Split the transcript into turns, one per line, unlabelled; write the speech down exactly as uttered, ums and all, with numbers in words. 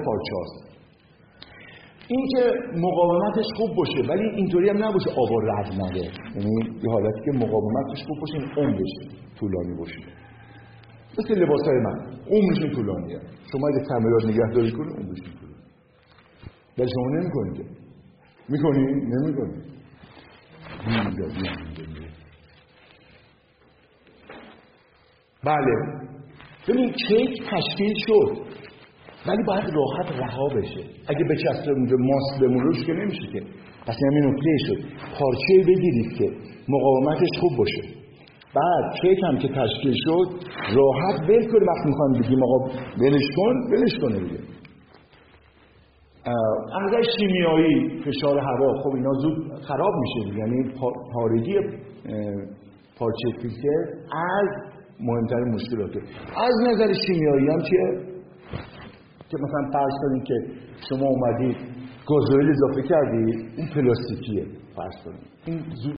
پارچه هست. این که مقاومتش خوب باشه ولی اینطوری هم نباشه آب رد نده، یعنی یه حالتی که مقاومتش خوب باشه، این عمرش طولانی باشه. مثل لباسای من عمرش طولانیه، شما اگه تعمیرات نگهداری کنید عمرش طولانیه، ولی شما نمی‌کنید. می‌کنی؟ نمی‌کنی. بله. ببین کیک تشکیل شد ولی باید راحت رها بشه. اگه بچسبه اونجا ماست بمونه روش که نمیشه که. پس همین نکته شد. پارچه بگیرید که مقاومتش خوب باشه. بعد کیک هم که تشکیل شد راحت ول کنید. وقتی میخوام بگیم آقا ولش کن، ولش کنه دیگه. از نظر شیمیایی فشار هوا خب اینا زود خراب میشه دیگه. یعنی پارگی پارچه فیلتر از مهمترین مشکلاته. از نظر شیمیایی هم چیه؟ که مثلا فرض کنید که شما اومدید گازوئیل اضافه کردید، این پلاستیکیه فرض کنید، این زود